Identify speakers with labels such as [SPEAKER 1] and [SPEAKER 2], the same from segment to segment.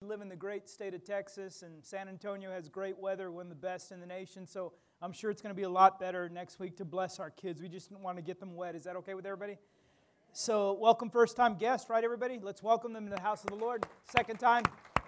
[SPEAKER 1] live in the great state of Texas, and San Antonio has great weather, one of the best in the nation, so I'm sure it's going to be a lot better next week to bless our kids. We just want to get them wet. Is that okay with everybody? So welcome first-time guests, right, everybody? Let's welcome them to the house of the Lord. Second time,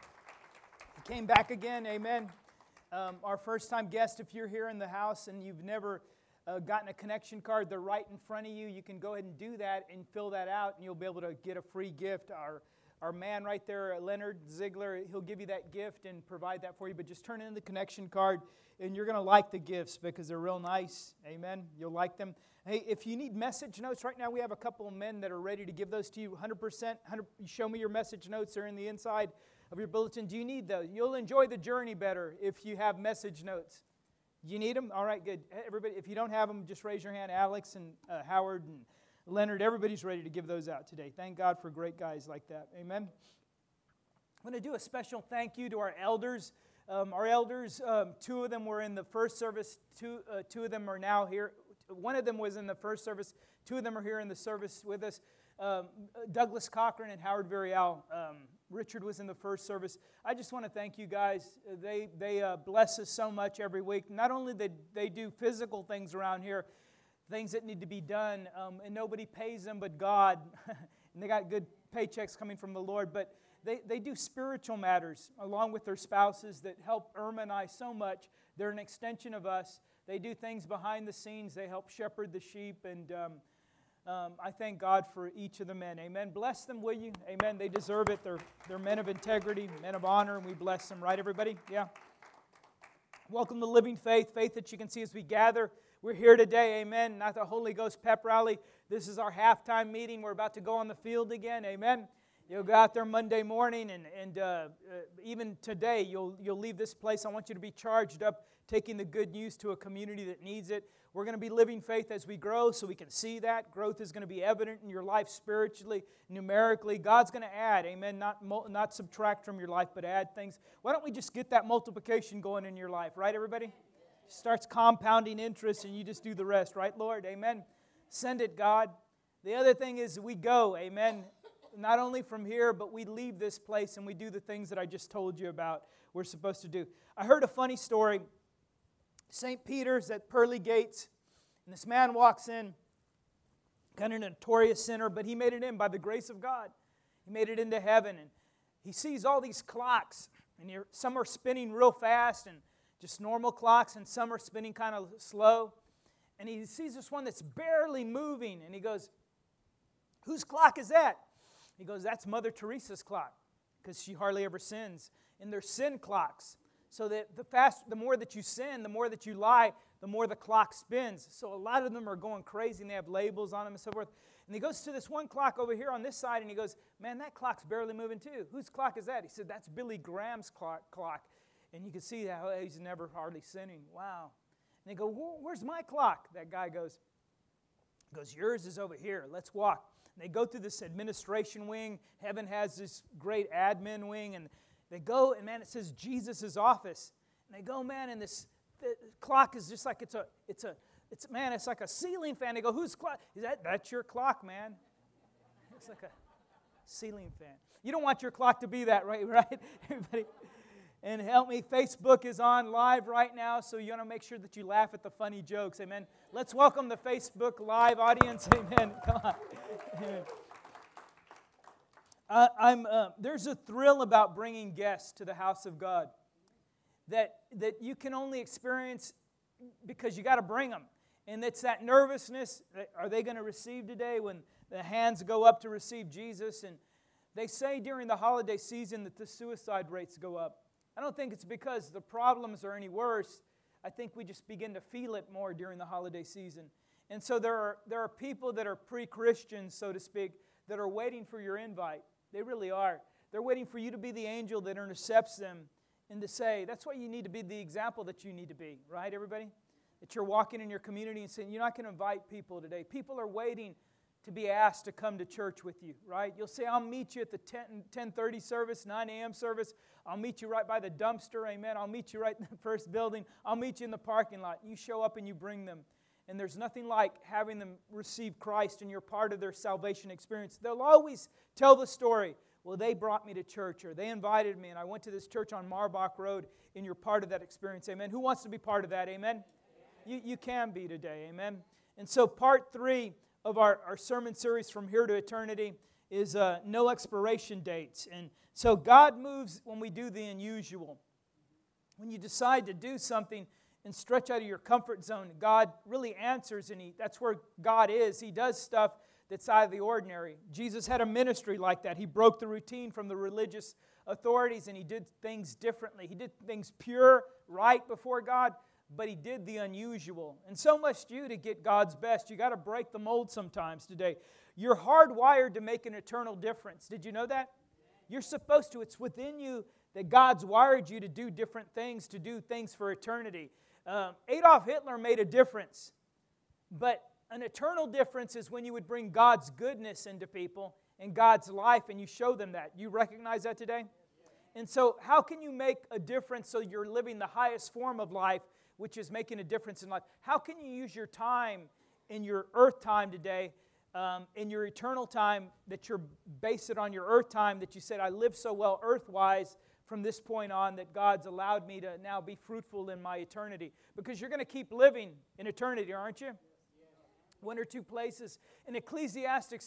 [SPEAKER 1] he came back again, amen. Our first-time guest, if you're here in the house and you've never gotten a connection card, they're right in front of you. You can go ahead and do that and fill that out, and you'll be able to get a free gift. Our man right there, Leonard Ziegler, he'll give you that gift and provide that for you. But just turn in the connection card, and you're going to like the gifts because they're real nice. Amen. You'll like them. Hey, if you need message notes, right now we have a couple of men that are ready to give those to you 100%. Show me your message notes. They're in the inside of your bulletin. Do you need those? You'll enjoy the journey better if you have message notes. You need them? All right, good. Everybody, if you don't have them, just raise your hand. Alex and Howard and Leonard, everybody's ready to give those out today. Thank God for great guys like that. Amen. I'm going to do a special thank you to our elders. Two of them were in the first service. Two of them are now here. One of them was in the first service. Two of them are here in the service with us. Douglas Cochran and Howard Varial. Richard was in the first service. I just want to thank you guys. They bless us so much every week. Not only did they do physical things around here, things that need to be done, and nobody pays them but God, and they got good paychecks coming from the Lord, but they do spiritual matters along with their spouses that help Irma and I so much. They're an extension of us. They do things behind the scenes. They help shepherd the sheep, and I thank God for each of the men. Amen. Bless them, will you? Amen. They deserve it. They're men of integrity, men of honor, and we bless them. Right, everybody? Yeah. Welcome to Living Faith, faith that you can see as we gather. We're here today, amen. Not the Holy Ghost pep rally. This is our halftime meeting. We're about to go on the field again, amen. You'll go out there Monday morning, and even today, you'll leave this place. I want you to be charged up, taking the good news to a community that needs it. We're going to be living faith as we grow, so we can see that. Growth is going to be evident in your life spiritually, numerically. God's going to add, amen, not subtract from your life, but add things. Why don't we just get that multiplication going in your life, right, everybody? Starts compounding interest, and you just do the rest, right, Lord? Amen. Send it, God. The other thing is we go, amen, not only from here, but we leave this place and we do the things that I just told you about we're supposed to do. I heard a funny story. St. Peter's at Pearly Gates, and this man walks in, kind of a notorious sinner, but he made it in by the grace of God. He made it into heaven, and he sees all these clocks, and some are spinning real fast, and just normal clocks, and some are spinning kind of slow. And he sees this one that's barely moving, and he goes, "Whose clock is that?" He goes, "That's Mother Teresa's clock, because she hardly ever sins." And they're sin clocks. So that the more that you sin, the more that you lie, the more the clock spins. So a lot of them are going crazy, and they have labels on them and so forth. And he goes to this one clock over here on this side, and he goes, "Man, that clock's barely moving too. Whose clock is that?" He said, "That's Billy Graham's clock. And you can see how he's never hardly sinning." Wow. And they go, "Where's my clock?" That guy goes, "Yours is over here. Let's walk." And they go through this administration wing. Heaven has this great admin wing. And they go, and man, it says Jesus' office. And they go, man, and the clock is just like it's like a ceiling fan. They go, "Whose clock? That's your clock, man." It's like a ceiling fan. You don't want your clock to be that, right? Everybody? And help me, Facebook is on live right now, so you want to make sure that you laugh at the funny jokes, amen. Let's welcome the Facebook live audience, amen. Come on. There's a thrill about bringing guests to the house of God that you can only experience because you got to bring them. And it's that nervousness. Are they going to receive today when the hands go up to receive Jesus? And they say during the holiday season that the suicide rates go up. I don't think it's because the problems are any worse. I think we just begin to feel it more during the holiday season. And so there are people that are pre-Christians, so to speak, that are waiting for your invite. They really are. They're waiting for you to be the angel that intercepts them and to say, that's why you need to be the example that you need to be, right, everybody? That you're walking in your community and saying, you're not going to invite people today. People are waiting to be asked to come to church with you, right? You'll say, "I'll meet you at the 10:30 service, 9 a.m. service. I'll meet you right by the dumpster, amen. I'll meet you right in the first building. I'll meet you in the parking lot." You show up and you bring them. And there's nothing like having them receive Christ and you're part of their salvation experience. They'll always tell the story. well, they brought me to church, or they invited me, and I went to this church on Marbach Road, and you're part of that experience. Amen. Who wants to be part of that? Amen. You can be today. Amen. And so part 3 of our sermon series, From Here to Eternity, is no expiration dates. And so God moves when we do the unusual. When you decide to do something and stretch out of your comfort zone, God really answers, and that's where God is. He does stuff that's out of the ordinary. Jesus had a ministry like that. He broke the routine from the religious authorities, and He did things differently. He did things pure, right before God, but He did the unusual. And so must you to get God's best. You got to break the mold sometimes today. You're hardwired to make an eternal difference. Did you know that? You're supposed to. It's within you that God's wired you to do different things, to do things for eternity. Adolf Hitler made a difference, but an eternal difference is when you would bring God's goodness into people and God's life, and you show them that. You recognize that today? And so how can you make a difference so you're living the highest form of life, which is making a difference in life? How can you use your time in your earth time today, in your eternal time, that you're based it on your earth time, that you said, I live so well earth-wise from this point on that God's allowed me to now be fruitful in my eternity? Because you're going to keep living in eternity, aren't you? One or two places. In Ecclesiastes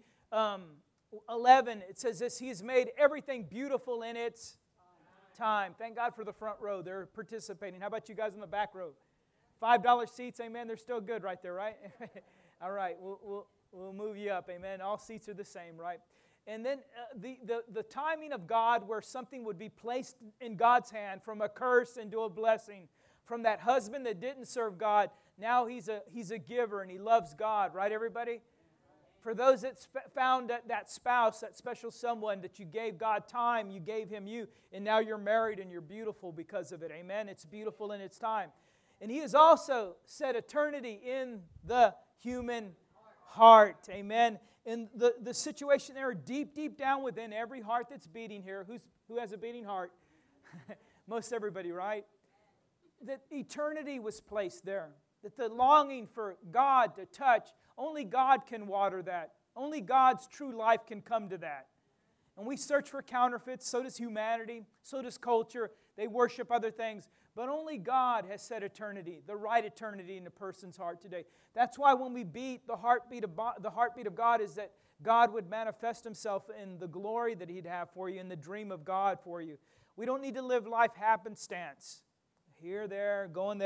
[SPEAKER 1] 3:11, it says this, He has made everything beautiful in its time. Thank God for the front row. They're participating. How about you guys in the back row? $5 seats, amen. They're still good right there, right? All right, we'll move you up, amen. All seats are the same, right? And then the timing of God, where something would be placed in God's hand from a curse into a blessing. From that husband that didn't serve God, now he's a giver and he loves God, right, everybody? For those that found that spouse, that special someone that you gave God time, you gave him you, and now you're married and you're beautiful because of it, amen? It's beautiful in its time. And He has also set eternity in the human heart, amen? And the situation there, deep down within every heart that's beating here, who has a beating heart? Most everybody, right? That eternity was placed there. That the longing for God to touch, only God can water that. Only God's true life can come to that. And we search for counterfeits, so does humanity, so does culture. They worship other things. But only God has set eternity, the right eternity in a person's heart today. That's why when we beat the heartbeat of God is that God would manifest Himself in the glory that He'd have for you, in the dream of God for you. We don't need to live life happenstance. Here, there,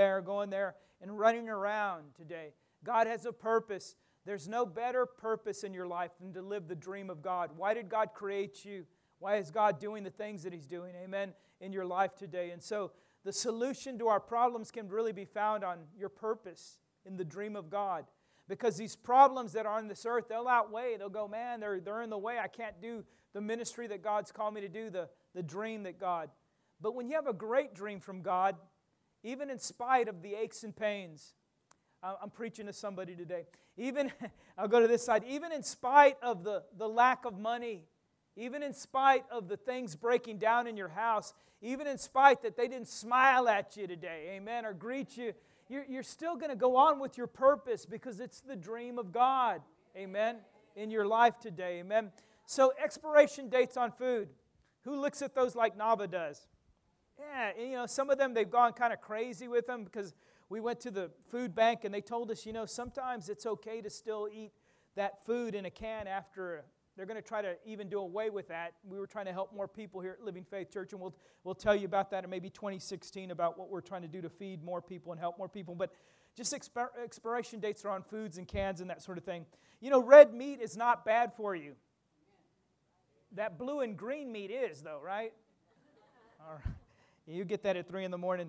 [SPEAKER 1] and running around today. God has a purpose. There's no better purpose in your life than to live the dream of God. Why did God create you? Why is God doing the things that He's doing, amen, in your life today? And so the solution to our problems can really be found on your purpose in the dream of God. Because these problems that are on this earth, they'll go, man, they're in the way. I can't do the ministry that God's called me to do, the dream that God. But when you have a great dream from God, even in spite of the aches and pains, I'm preaching to somebody today. I'll go to this side. Even in spite of the lack of money, even in spite of the things breaking down in your house, even in spite that they didn't smile at you today, amen, or greet you, you're still going to go on with your purpose because it's the dream of God, amen, in your life today, amen. So expiration dates on food. Who looks at those like Nava does? Yeah, some of them, they've gone kind of crazy with them because we went to the food bank and they told us, sometimes it's okay to still eat that food in a can after. They're going to try to even do away with that. We were trying to help more people here at Living Faith Church, and we'll tell you about that in maybe 2016 about what we're trying to do to feed more people and help more people. But just expiration dates are on foods and cans and that sort of thing. Red meat is not bad for you. That blue and green meat is, though, right? All right. You get that at 3 in the morning.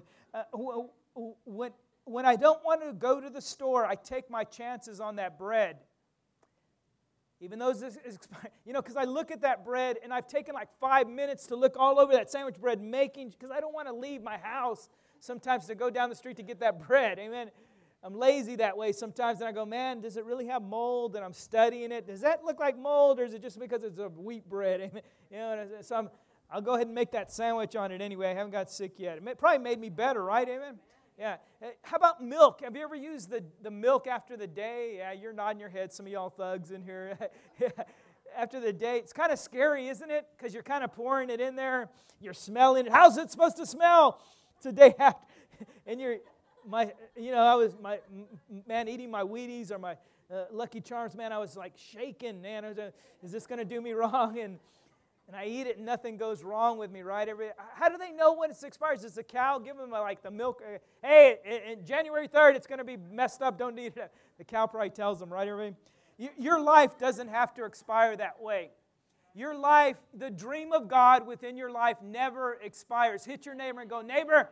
[SPEAKER 1] When I don't want to go to the store, I take my chances on that bread. Even though it's because I look at that bread and I've taken like 5 minutes to look all over that sandwich bread because I don't want to leave my house sometimes to go down the street to get that bread. Amen. I'm lazy that way sometimes, and I go, man, does it really have mold? And I'm studying it. Does that look like mold, or is it just because it's a wheat bread? Amen. So I'll go ahead and make that sandwich on it anyway. I haven't got sick yet. It probably made me better, right? Amen. Yeah. How about milk? Have you ever used the milk after the day? Yeah, you're nodding your head. Some of y'all thugs in here. after the date. It's kind of scary, isn't it? Because you're kind of pouring it in there. You're smelling it. How's it supposed to smell? It's a day after. And I was eating my Wheaties or my Lucky Charms, man. I was like shaking, man. Is this going to do me wrong? And I eat it and nothing goes wrong with me, right? How do they know when it expires? Does the cow give them like the milk? Hey, in January 3rd, it's going to be messed up. Don't eat it. The cow probably tells them, right, everybody? Your life doesn't have to expire that way. Your life, the dream of God within your life never expires. Hit your neighbor and go, neighbor,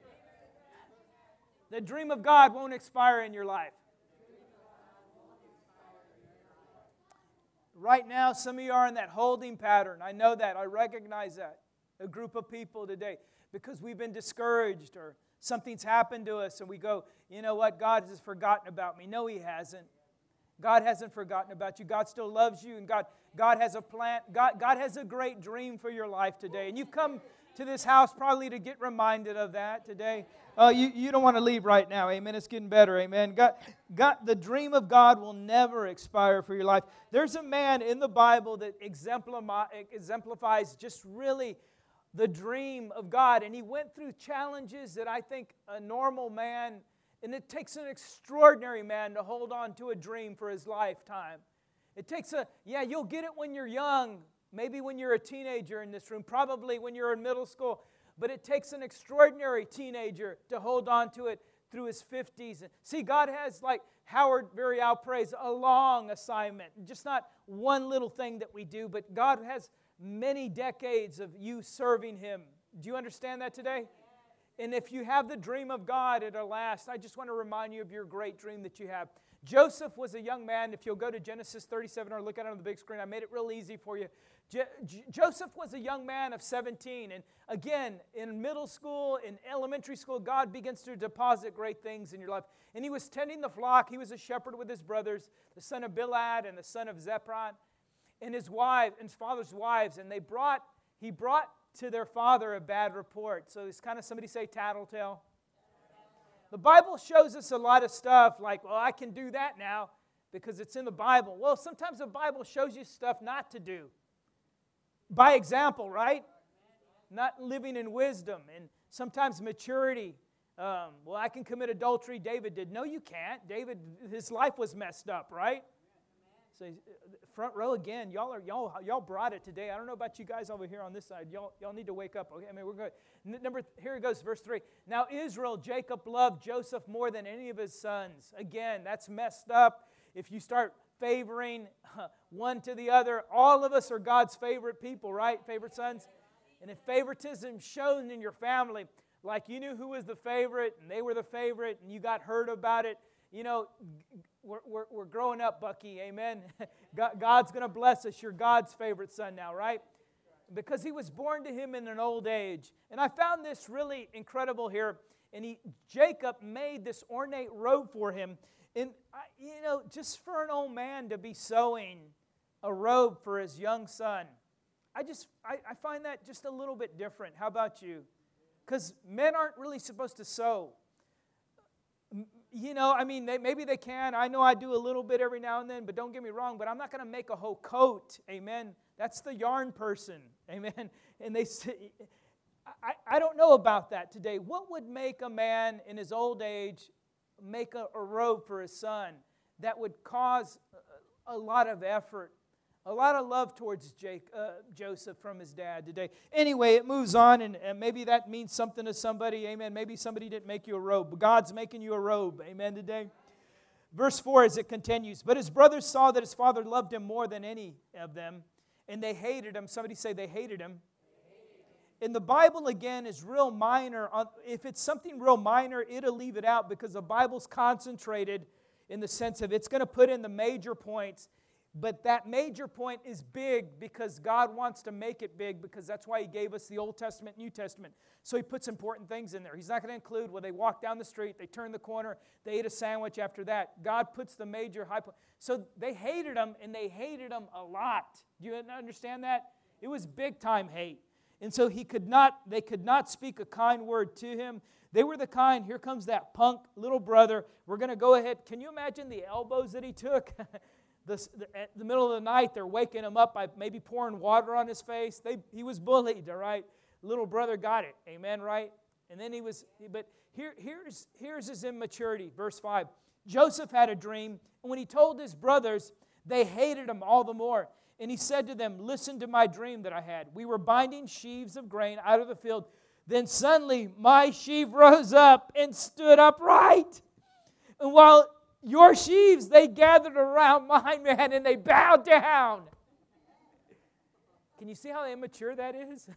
[SPEAKER 1] the dream of God won't expire in your life. Right now, some of you are in that holding pattern. I know that. I recognize that. A group of people today, because we've been discouraged or something's happened to us and we go, you know what, God has forgotten about me. No, He hasn't. God hasn't forgotten about you. God still loves you, and God has a plan. God has a great dream for your life today. And you've come to this house probably to get reminded of that today. You don't want to leave right now. Amen. It's getting better. Amen. God, the dream of God will never expire for your life. There's a man in the Bible that exemplifies just really the dream of God. And he went through challenges that I think a normal man, and it takes an extraordinary man to hold on to a dream for his lifetime. It takes you'll get it when you're young, maybe when you're a teenager in this room, probably when you're in middle school, but it takes an extraordinary teenager to hold on to it through his 50s. See, God has, like Howard Varial prays, a long assignment, just not one little thing that we do, but God has many decades of you serving Him. Do you understand that today? And if you have the dream of God, it'll last. I just want to remind you of your great dream that you have. Joseph was a young man. If you'll go to Genesis 37 or look at it on the big screen, I made it real easy for you. Joseph was a young man of 17. And again, in middle school, in elementary school, God begins to deposit great things in your life. And he was tending the flock. He was a shepherd with his brothers, the son of Bilhah and the son of Zepron, and his father's wives. And he brought to their father a bad report. So it's kind of, somebody say tattletale. The Bible shows us a lot of stuff like, well, I can do that now because it's in the Bible. Well, sometimes the Bible shows you stuff not to do. By example, right? Not living in wisdom and sometimes maturity. Well, I can commit adultery. David did. No, you can't. David, his life was messed up, right? So front row again. Y'all brought it today. I don't know about you guys over here on this side. Y'all need to wake up. Okay, I mean, we're good. Here it goes, verse 3. Now Israel, Jacob loved Joseph more than any of his sons. Again, that's messed up. If you start favoring one to the other, all of us are God's favorite people, right? Favorite sons. And if favoritism shown in your family, like you knew who was the favorite and they were the favorite and you got heard about it, you know, we're growing up, Bucky, amen? God's going to bless us. You're God's favorite son now, right? Because he was born to him in an old age. And I found this really incredible here. And Jacob made this ornate robe for him. And, just for an old man to be sewing a robe for his young son, I find that just a little bit different. How about you? Because men aren't really supposed to sew. Maybe they can. I know I do a little bit every now and then, but don't get me wrong, but I'm not going to make a whole coat. Amen. That's the yarn person. Amen. And they say, I don't know about that today. What would make a man in his old age make a robe for his son that would cause a lot of effort, a lot of love towards Joseph from his dad today? Anyway, it moves on, and maybe that means something to somebody. Amen. Maybe somebody didn't make you a robe, but God's making you a robe. Amen today. Verse 4 as it continues. But his brothers saw that his father loved him more than any of them, and they hated him. Somebody say they hated him. And the Bible, again, is real minor. If it's something real minor, it'll leave it out because the Bible's concentrated in the sense of it's going to put in the major points. But that major point is big because God wants to make it big, because that's why He gave us the Old Testament, New Testament. So He puts important things in there. He's not going to include, well, they walked down the street, they turned the corner, they ate a sandwich after that. God puts the major high point. So they hated Him, and they hated Him a lot. Do you understand that? It was big time hate. And so they could not speak a kind word to him. They were the kind, here comes that punk little brother. We're going to go ahead. Can you imagine the elbows that he took? at the middle of the night, they're waking him up by maybe pouring water on his face. He was bullied, all right? Little brother got it, amen, right? And then here's his immaturity, verse 5. Joseph had a dream, and when he told his brothers, they hated him all the more. And he said to them, listen to my dream that I had. We were binding sheaves of grain out of the field. Then suddenly my sheaf rose up and stood upright. And while your sheaves, they gathered around mine, man, and they bowed down. Can you see how immature that is?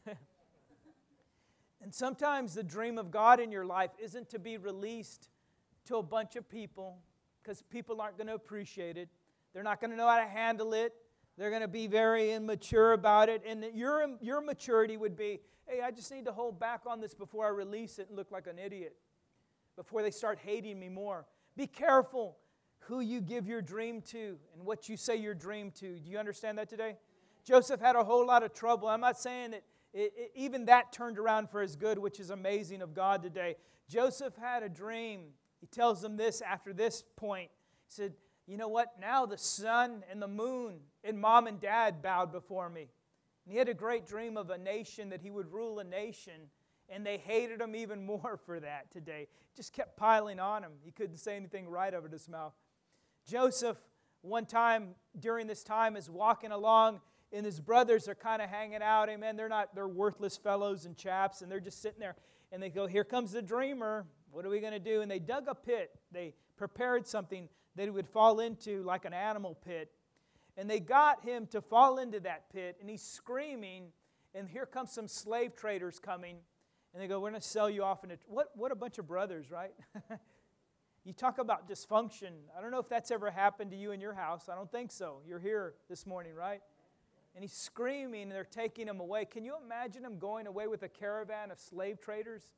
[SPEAKER 1] And sometimes the dream of God in your life isn't to be released to a bunch of people, because people aren't going to appreciate it. They're not going to know how to handle it. They're going to be very immature about it. And your maturity would be, hey, I just need to hold back on this before I release it and look like an idiot, before they start hating me more. Be careful who you give your dream to and what you say your dream to. Do you understand that today? Joseph had a whole lot of trouble. I'm not saying that even that turned around for his good, which is amazing of God today. Joseph had a dream. He tells them this after this point. He said, you know what? Now the sun and the moon and mom and dad bowed before me. And he had a great dream of a nation, that he would rule a nation. And they hated him even more for that today. Just kept piling on him. He couldn't say anything right out of his mouth. Joseph, one time during this time, is walking along, and his brothers are kind of hanging out. Amen. They're worthless fellows and chaps, and they're just sitting there. And they go, here comes the dreamer. What are we going to do? And they dug a pit. They prepared something that he would fall into, like an animal pit. And they got him to fall into that pit, and he's screaming, and here comes some slave traders coming, and they go, we're going to sell you off into... What a bunch of brothers, right? You talk about dysfunction. I don't know if that's ever happened to you in your house. I don't think so. You're here this morning, right? And he's screaming, and they're taking him away. Can you imagine him going away with a caravan of slave traders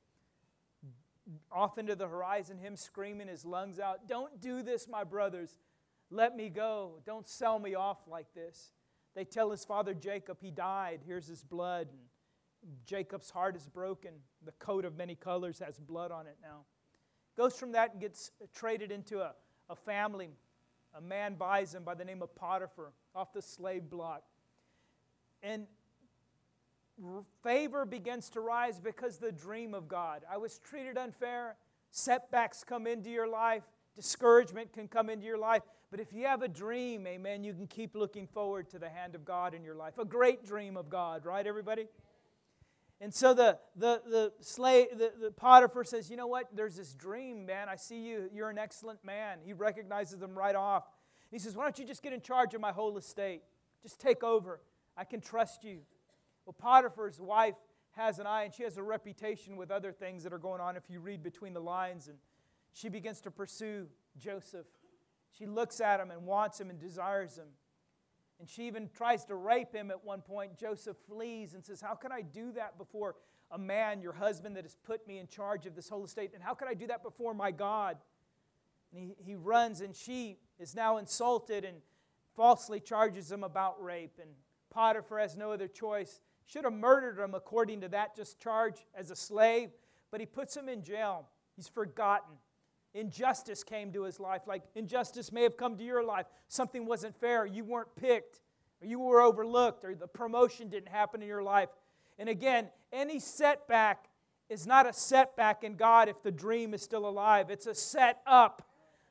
[SPEAKER 1] off into the horizon, him screaming his lungs out, don't do this, my brothers. Let me go. Don't sell me off like this. They tell his father Jacob he died. Here's his blood. And Jacob's heart is broken. The coat of many colors has blood on it now. Goes from that and gets traded into a family. A man buys him by the name of Potiphar off the slave block. And favor begins to rise because of the dream of God. I was treated unfair. Setbacks come into your life. Discouragement can come into your life. But if you have a dream, amen, you can keep looking forward to the hand of God in your life. A great dream of God, right, everybody? And so the Potiphar says, you know what? There's this dream, man. I see you. You're an excellent man. He recognizes them right off. He says, why don't you just get in charge of my whole estate? Just take over. I can trust you. Well, Potiphar's wife has an eye, and she has a reputation with other things that are going on if you read between the lines. And she begins to pursue Joseph. She looks at him and wants him and desires him. And she even tries to rape him at one point. Joseph flees and says, how can I do that before a man, your husband, that has put me in charge of this whole estate? And how can I do that before my God? And he runs, and she is now insulted and falsely charges him about rape. And Potiphar has no other choice. Should have murdered him according to that just charge as a slave, but he puts him in jail. He's forgotten. Injustice came to his life, like injustice may have come to your life. Something wasn't fair. You weren't picked, or you were overlooked, or the promotion didn't happen in your life. And again, any setback is not a setback in God if the dream is still alive. It's a set up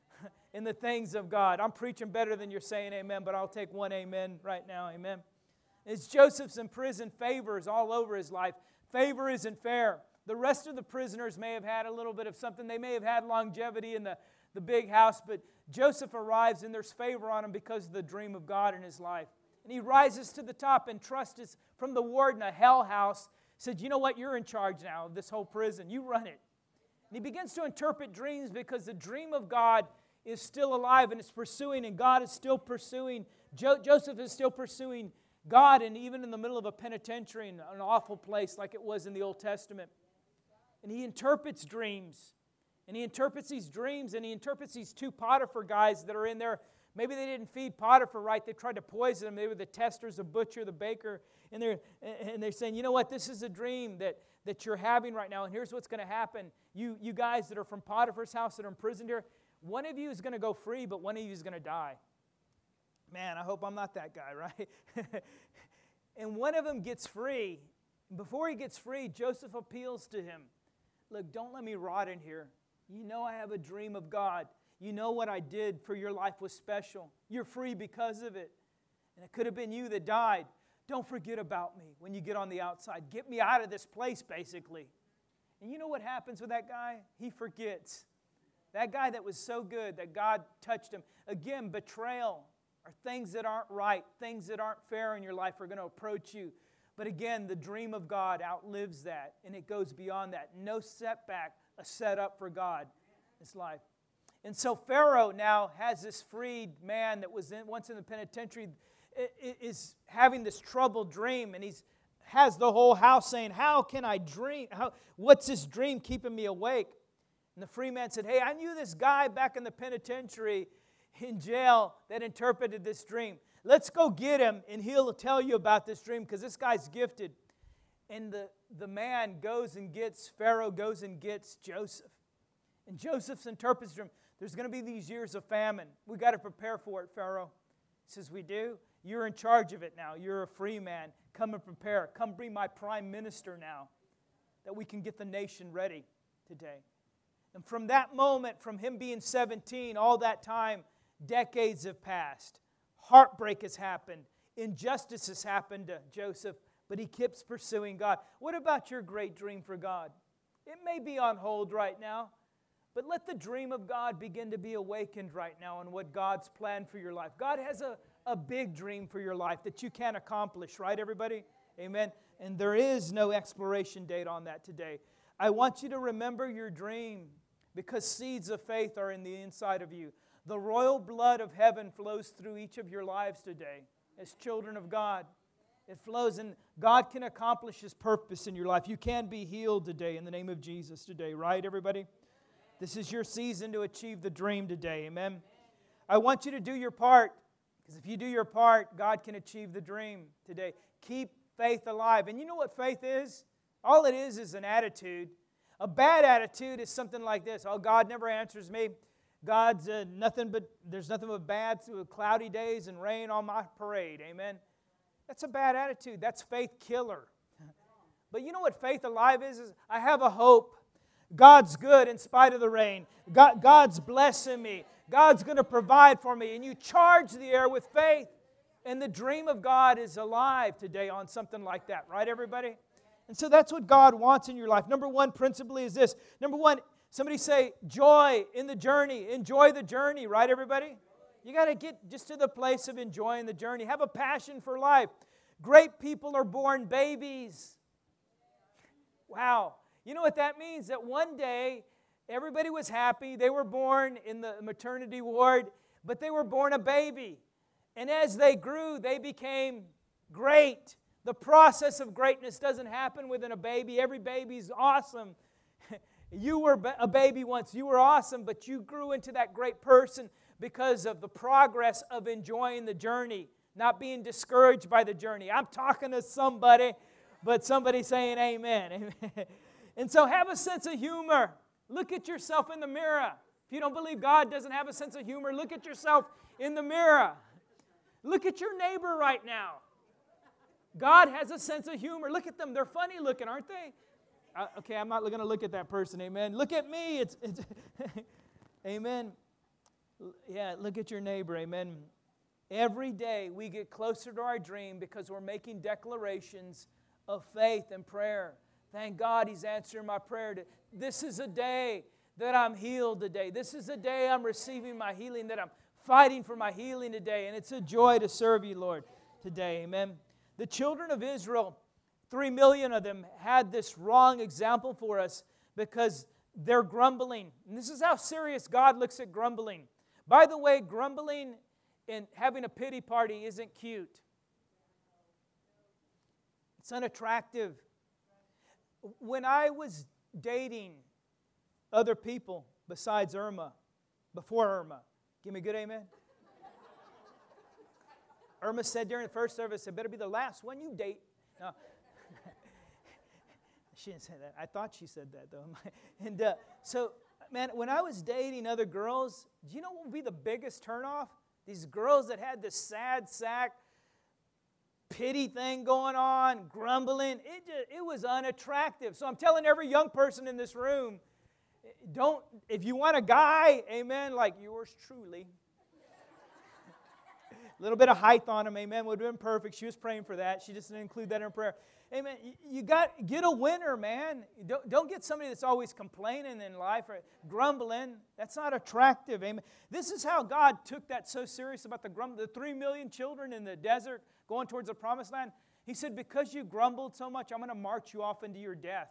[SPEAKER 1] in the things of God. I'm preaching better than you're saying amen, but I'll take one amen right now, amen. As Joseph's in prison, favor is all over his life. Favor isn't fair. The rest of the prisoners may have had a little bit of something. They may have had longevity in the big house, but Joseph arrives and there's favor on him because of the dream of God in his life. And he rises to the top, and trust is from the warden, a hell house, said, you know what, you're in charge now of this whole prison. You run it. And he begins to interpret dreams because the dream of God is still alive and it's pursuing, and God is still pursuing. Joseph is still pursuing God, and even in the middle of a penitentiary, in an awful place like it was in the Old Testament. And he interprets dreams. And he interprets these dreams, and he interprets these two Potiphar guys that are in there. Maybe they didn't feed Potiphar right. They tried to poison him. They were the testers, the butcher, the baker. And they're saying, you know what, this is a dream that you're having right now, and here's what's going to happen. You guys that are from Potiphar's house that are imprisoned here, one of you is going to go free, but one of you is going to die. Man, I hope I'm not that guy, right? And one of them gets free. Before he gets free, Joseph appeals to him. Look, don't let me rot in here. You know I have a dream of God. You know what I did for your life was special. You're free because of it. And it could have been you that died. Don't forget about me when you get on the outside. Get me out of this place, basically. And you know what happens with that guy? He forgets. That guy that was so good that God touched him. Again, betrayal or things that aren't right, things that aren't fair in your life are going to approach you. But again, the dream of God outlives that, and it goes beyond that. No setback, a setup for God in his life. And so Pharaoh now has this freed man that was once in the penitentiary, is having this troubled dream, and has the whole house saying, how can I dream? What's this dream keeping me awake? And the free man said, hey, I knew this guy back in the penitentiary in jail that interpreted this dream. Let's go get him, and he'll tell you about this dream because this guy's gifted. And the man goes and gets, Pharaoh goes and gets Joseph. And Joseph's interprets the dream. There's going to be these years of famine. We got to prepare for it, Pharaoh. He says, we do. You're in charge of it now. You're a free man. Come and prepare. Come bring my prime minister now that we can get the nation ready today. And from that moment, from him being 17, all that time, decades have passed. Heartbreak has happened. Injustice has happened to Joseph, but he keeps pursuing God. What about your great dream for God? It may be on hold right now, but let the dream of God begin to be awakened right now on what God's plan for your life. God has a big dream for your life that you can't accomplish, right, everybody? Amen. And there is no expiration date on that today. I want you to remember your dream because seeds of faith are in the inside of you. The royal blood of heaven flows through each of your lives today as children of God. It flows, and God can accomplish His purpose in your life. You can be healed today in the name of Jesus today, right, everybody? This is your season to achieve the dream today, amen? I want you to do your part, because if you do your part, God can achieve the dream today. Keep faith alive. And you know what faith is? All it is an attitude. A bad attitude is something like this. Oh, God never answers me. God's there's nothing but bad, cloudy days and rain on my parade. Amen. That's a bad attitude. That's faith killer. But you know what faith alive is I have a hope. God's good in spite of the rain. God's blessing me. God's going to provide for me. And you charge the air with faith. And the dream of God is alive today on something like that. Right, everybody? And so that's what God wants in your life. Number one principally is this. Number one, somebody say joy in the journey. Enjoy the journey, right, everybody? You got to get just to the place of enjoying the journey. Have a passion for life. Great people are born babies. Wow. You know what that means? That one day, everybody was happy. They were born in the maternity ward, but they were born a baby. And as they grew, they became great. The process of greatness doesn't happen within a baby. Every baby's awesome. You were a baby once. You were awesome, but you grew into that great person because of the progress of enjoying the journey, not being discouraged by the journey. I'm talking to somebody, but somebody saying amen. Amen. And so have a sense of humor. Look at yourself in the mirror. If you don't believe God doesn't have a sense of humor, look at yourself in the mirror. Look at your neighbor right now. God has a sense of humor. Look at them. They're funny looking, aren't they? Okay, I'm not going to look at that person, amen. Look at me. It's amen. Yeah, look at your neighbor, amen. Every day we get closer to our dream because we're making declarations of faith and prayer. Thank God He's answering my prayer. This is a day that I'm healed today. This is a day I'm receiving my healing, that I'm fighting for my healing today. And it's a joy to serve you, Lord, today, amen. The children of Israel, 3 million of them, had this wrong example for us because they're grumbling. And this is how serious God looks at grumbling. By the way, grumbling and having a pity party isn't cute. It's unattractive. When I was dating other people besides Irma, before Irma, give me a good amen. Irma said during the first service, it better be the last one you date. No. She didn't say that. I thought she said that, though. And so, man, when I was dating other girls, do you know what would be the biggest turnoff? These girls that had this sad sack pity thing going on, grumbling, it was unattractive. So I'm telling every young person in this room, if you want a guy, amen, like yours truly, a little bit of height on him, amen, would have been perfect. She was praying for that. She just didn't include that in her prayer. Amen. You get a winner, man. Don't get somebody that's always complaining in life or grumbling. That's not attractive. Amen. This is how God took that so serious about the 3 million children in the desert going towards the promised land. He said, because you grumbled so much, I'm going to march you off into your death.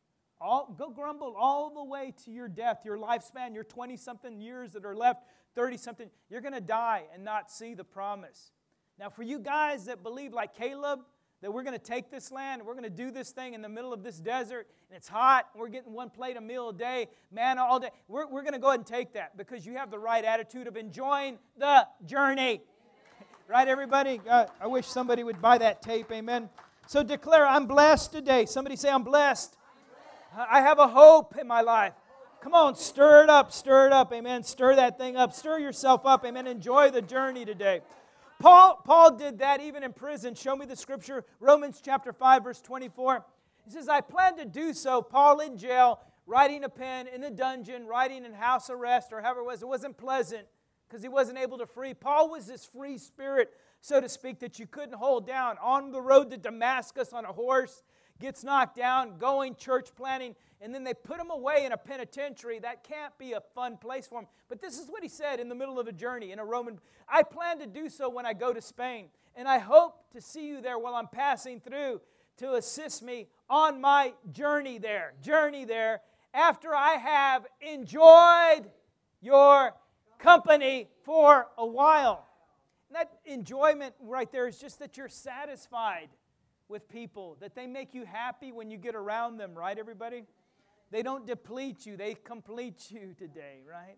[SPEAKER 1] Go grumble all the way to your death, your lifespan, your 20-something years that are left, 30-something. You're going to die and not see the promise. Now, for you guys that believe like Caleb, that we're going to take this land, and we're going to do this thing in the middle of this desert, and it's hot, and we're getting one plate of meal a day, manna all day. We're going to go ahead and take that because you have the right attitude of enjoying the journey. Right, everybody? I wish somebody would buy that tape, amen. So declare, I'm blessed today. Somebody say, I'm blessed. I have a hope in my life. Come on, stir it up, amen. Stir that thing up. Stir yourself up, amen. Enjoy the journey today. Paul did that even in prison. Show me the scripture, Romans chapter 5, verse 24. He says, I plan to do so. Paul in jail, writing a pen in a dungeon, writing in house arrest, or however it was. It wasn't pleasant because he wasn't able to free. Paul was this free spirit, so to speak, that you couldn't hold down. On the road to Damascus on a horse, gets knocked down, going church planting, and then they put him away in a penitentiary. That can't be a fun place for him. But this is what he said in the middle of a journey in a Roman. I plan to do so when I go to Spain, and I hope to see you there while I'm passing through to assist me on my journey there. After I have enjoyed your company for a while. And that enjoyment right there is just that you're satisfied with people, that they make you happy when you get around them, right, everybody? They don't deplete you, they complete you today, right?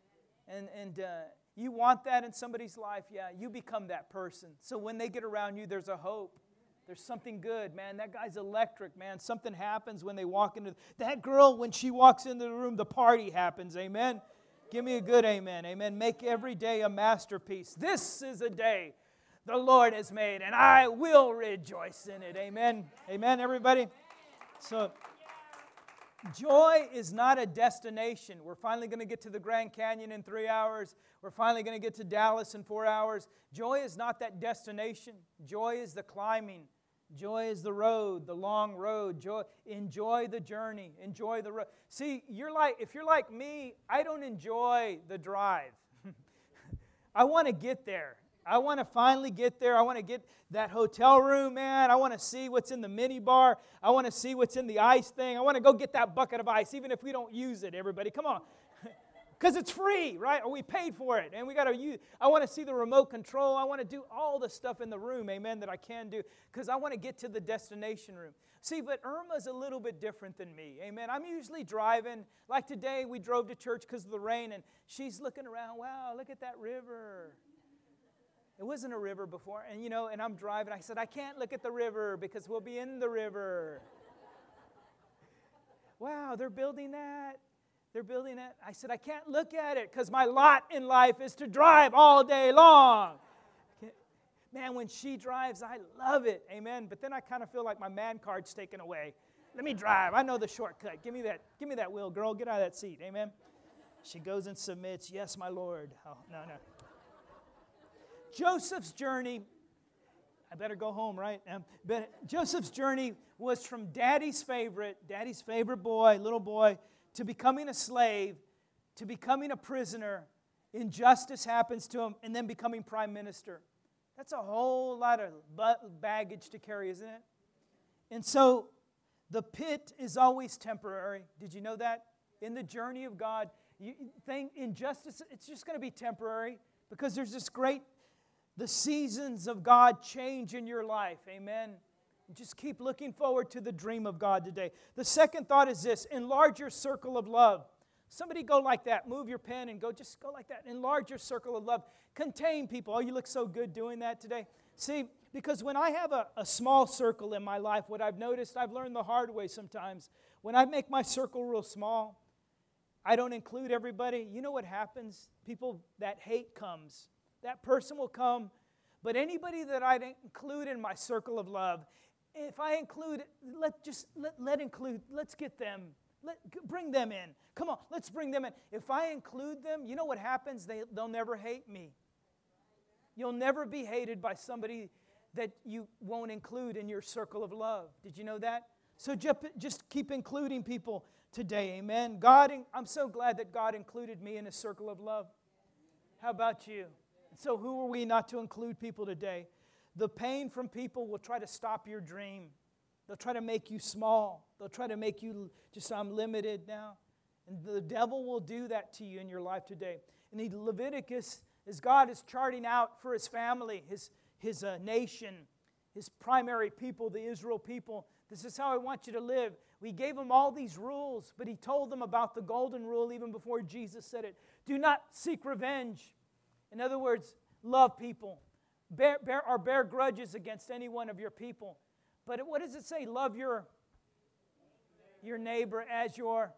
[SPEAKER 1] And you want that in somebody's life, yeah, you become that person. So when they get around you, there's a hope. There's something good, man. That guy's electric, man. Something happens when they walk into... That girl, when she walks into the room, the party happens, amen? Give me a good amen, amen. Make every day a masterpiece. This is a day the Lord has made, and I will rejoice in it. Amen. Amen, everybody. So, joy is not a destination. We're finally going to get to the Grand Canyon in 3 hours. We're finally going to get to Dallas in 4 hours. Joy is not that destination. Joy is the climbing. Joy is the road, the long road. Enjoy the journey. Enjoy the road. See, if you're like me, I don't enjoy the drive. I want to get there. I want to finally get there. I want to get that hotel room, man. I want to see what's in the mini bar. I want to see what's in the ice thing. I want to go get that bucket of ice, even if we don't use it, everybody. Come on. Because it's free, right? Or we paid for it, and we got to use. I want to see the remote control. I want to do all the stuff in the room, amen, that I can do, because I want to get to the destination room. See, but Irma's a little bit different than me, amen. I'm usually driving. Like today, we drove to church because of the rain, and she's looking around. Wow, look at that river. It wasn't a river before, and I'm driving. I said, I can't look at the river because we'll be in the river. Wow, they're building that. They're building it. I said, I can't look at it because my lot in life is to drive all day long. Man, when she drives, I love it. Amen. But then I kind of feel like my man card's taken away. Let me drive. I know the shortcut. Give me that wheel, girl. Get out of that seat. Amen. She goes and submits. Yes, my Lord. Oh, no. Joseph's journey, I better go home, right? But Joseph's journey was from daddy's favorite boy, little boy, to becoming a slave, to becoming a prisoner. Injustice happens to him, and then becoming prime minister. That's a whole lot of baggage to carry, isn't it? And so the pit is always temporary. Did you know that? In the journey of God, injustice, it's just going to be temporary because there's the seasons of God change in your life. Amen. Just keep looking forward to the dream of God today. The second thought is this: enlarge your circle of love. Somebody go like that. Move your pen and just go like that. Enlarge your circle of love. Contain people. Oh, you look so good doing that today. See, because when I have a small circle in my life, what I've noticed, I've learned the hard way sometimes. When I make my circle real small, I don't include everybody. You know what happens? That hate comes. That person will come. But anybody that I include in my circle of love, if I include, let's get them. Bring them in. Come on, let's bring them in. If I include them, you know what happens? They'll never hate me. You'll never be hated by somebody that you won't include in your circle of love. Did you know that? So just keep including people today, amen? I'm so glad that God included me in His circle of love. How about you? So who are we not to include people today? The pain from people will try to stop your dream. They'll try to make you small. They'll try to make you I'm limited now. And the devil will do that to you in your life today. And in Leviticus, as God is charting out for His family, His nation, His primary people, the Israel people, this is how I want you to live. We gave them all these rules, but He told them about the golden rule even before Jesus said it. Do not seek revenge. In other words, love people. Bear grudges against any one of your people. But what does it say? Love your neighbor as your...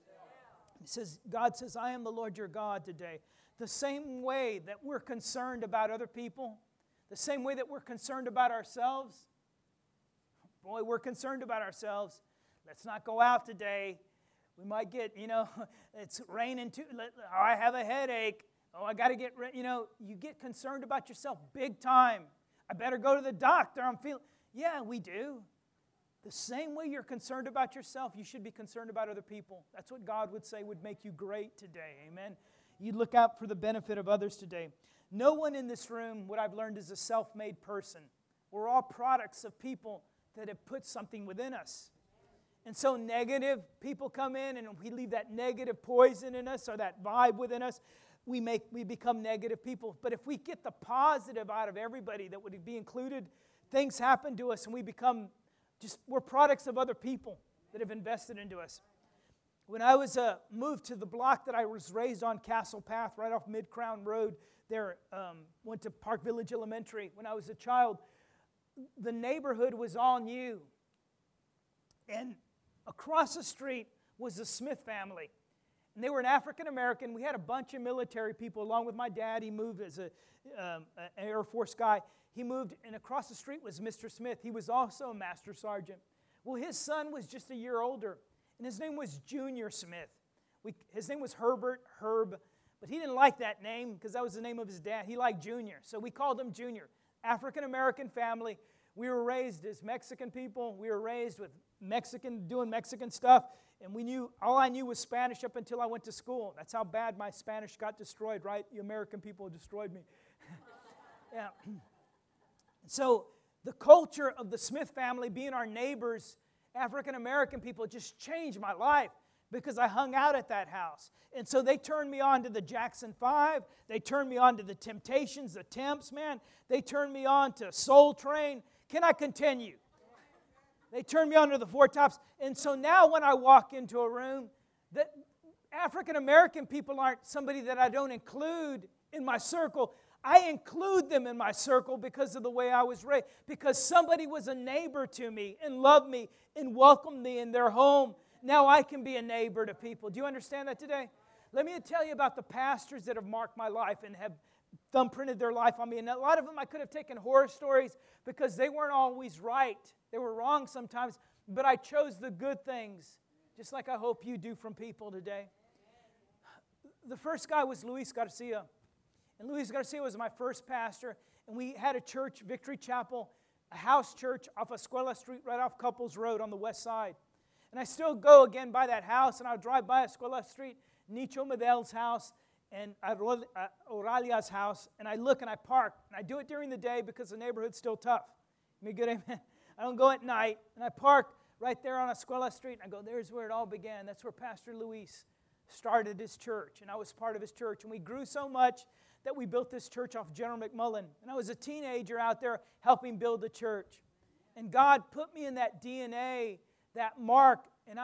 [SPEAKER 1] God says, I am the Lord your God today. The same way that we're concerned about other people, the same way that we're concerned about ourselves. Boy, we're concerned about ourselves. Let's not go out today. We might get, it's raining too. I have a headache. I got to get, you get concerned about yourself big time. I better go to the doctor. Yeah, we do. The same way you're concerned about yourself, you should be concerned about other people. That's what God would say would make you great today. Amen. You look out for the benefit of others today. No one in this room, what I've learned, is a self-made person. We're all products of people that have put something within us. And so negative people come in and we leave that negative poison in us or that vibe within us. We become negative people. But if we get the positive out of everybody that would be included, things happen to us and we become we're products of other people that have invested into us. When I was moved to the block that I was raised on, Castle Path, right off Mid-Crown Road, there, went to Park Village Elementary. When I was a child, the neighborhood was all new. And across the street was the Smith family. And they were an African American. We had a bunch of military people along with my dad. He moved as an Air Force guy. He moved, and across the street was Mr. Smith. He was also a master sergeant. Well, his son was just a year older, and his name was Junior Smith. His name was Herb, but he didn't like that name because that was the name of his dad. He liked Junior, so we called him Junior. African American family. We were raised as Mexican people. We were raised with doing Mexican stuff. And all I knew was Spanish up until I went to school. That's how bad my Spanish got destroyed, right? You American people destroyed me. Yeah. So the culture of the Smith family, being our neighbors, African American people, just changed my life because I hung out at that house. And so they turned me on to the Jackson 5. They turned me on to the Temptations, the Temps, man. They turned me on to Soul Train. Can I continue? They turned me on to the Four Tops. And so now when I walk into a room, that African American people aren't somebody that I don't include in my circle. I include them in my circle because of the way I was raised. Because somebody was a neighbor to me and loved me and welcomed me in their home. Now I can be a neighbor to people. Do you understand that today? Let me tell you about the pastors that have marked my life and have thumbprinted their life on me. And a lot of them I could have taken horror stories because they weren't always right. They were wrong sometimes. But I chose the good things, just like I hope you do from people today. The first guy was Luis Garcia. And Luis Garcia was my first pastor. And we had a church, Victory Chapel, a house church off Escuela Street, right off Couples Road on the west side. And I still go again by that house, and I'll drive by Escuela Street, Nicho Medel's house, and Oralia's house, and I look and I park. And I do it during the day because the neighborhood's still tough. Give me a good amen. I don't go at night. And I park right there on Escuela Street, and I go, there's where it all began. That's where Pastor Luis started his church, and I was part of his church. And we grew so much that we built this church off General McMullen. And I was a teenager out there helping build the church. And God put me in that DNA, that mark, and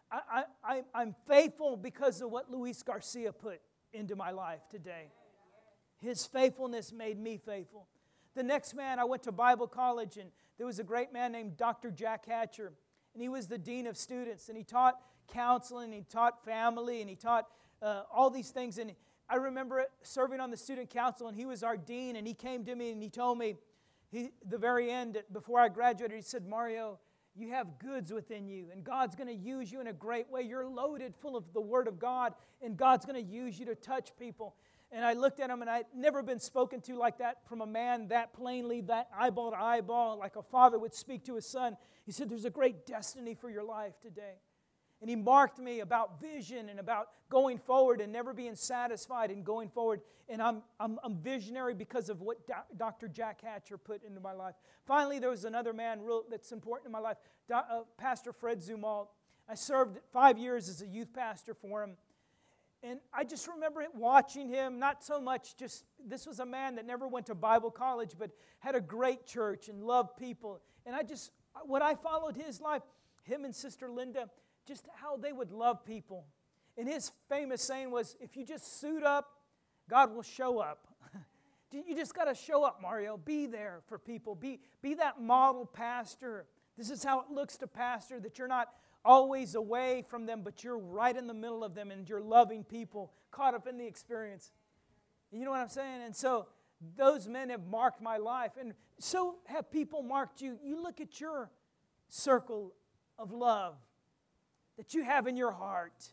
[SPEAKER 1] I'm faithful because of what Luis Garcia put into my life today. His faithfulness made me faithful. The next man, I went to Bible college, and there was a great man named Dr. Jack Hatcher, and he was the dean of students, and he taught counseling, he taught family, and he taught all these things. And I remember serving on the student council, and he was our dean, and he came to me and he told me, the very end, before I graduated, he said, Mario, you have goods within you, and God's going to use you in a great way. You're loaded full of the Word of God, and God's going to use you to touch people. And I looked at him, and I'd never been spoken to like that from a man that plainly, that eyeball to eyeball, like a father would speak to his son. He said, there's a great destiny for your life today. And he marked me about vision and about going forward and never being satisfied and going forward. And I'm visionary because of what Dr. Jack Hatcher put into my life. Finally, there was another man that's important in my life, Pastor Fred Zumwalt. I served 5 years as a youth pastor for him. And I just remember watching him, not so much just, this was a man that never went to Bible college, but had a great church and loved people. And when I followed his life, him and Sister Linda, just how they would love people. And his famous saying was, if you just suit up, God will show up. You just got to show up, Mario. Be there for people. Be that model pastor. This is how it looks to pastor, that you're not always away from them, but you're right in the middle of them, and you're loving people, caught up in the experience. You know what I'm saying? And so those men have marked my life, and so have people marked you. You look at your circle of love that you have in your heart.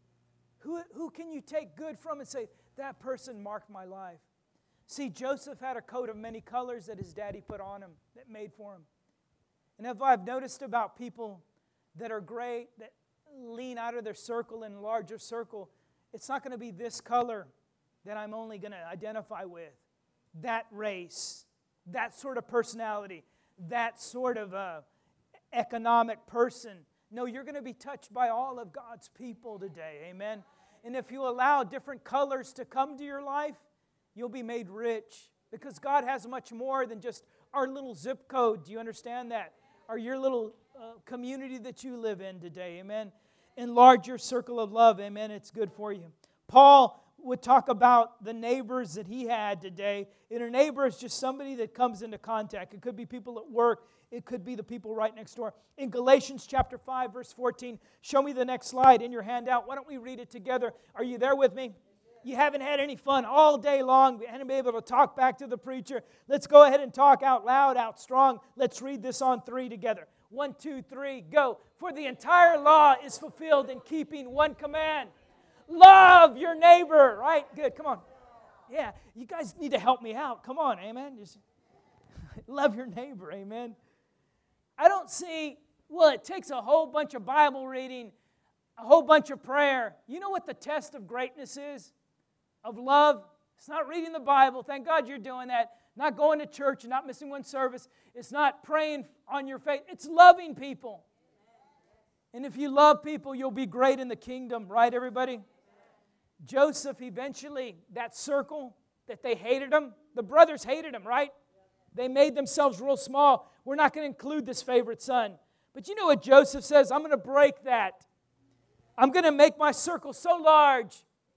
[SPEAKER 1] Who can you take good from and say, that person marked my life? See, Joseph had a coat of many colors that his daddy put on him, that made for him. And if I've noticed about people that are great, that lean out of their circle and larger circle, it's not going to be this color that I'm only going to identify with. That race, that sort of personality, that sort of economic person. No, you're going to be touched by all of God's people today. Amen. And if you allow different colors to come to your life, you'll be made rich. Because God has much more than just our little zip code. Do you understand that? Or your little community that you live in today. Amen. Enlarge your circle of love. Amen. It's good for you. Paul would talk about the neighbors that he had today. And a neighbor is just somebody that comes into contact. It could be people at work. It could be the people right next door. In Galatians chapter 5, verse 14, show me the next slide in your handout. Why don't we read it together? Are you there with me? You haven't had any fun all day long. We haven't been able to talk back to the preacher. Let's go ahead and talk out loud, out strong. Let's read this on 3 together. 1, 2, 3, go. For the entire law is fulfilled in keeping one command. Love your neighbor, right? Good, come on. Yeah, you guys need to help me out. Come on, amen. Just love your neighbor, amen. I don't see, it takes a whole bunch of Bible reading, a whole bunch of prayer. You know what the test of greatness is? Of love? It's not reading the Bible. Thank God you're doing that. Not going to church and not missing one service. It's not praying on your faith. It's loving people. And if you love people, you'll be great in the kingdom, right, everybody? Joseph eventually, that circle that they hated him, the brothers hated him, right? They made themselves real small. We're not going to include this favorite son. But you know what Joseph says? I'm going to break that. I'm going to make my circle so large.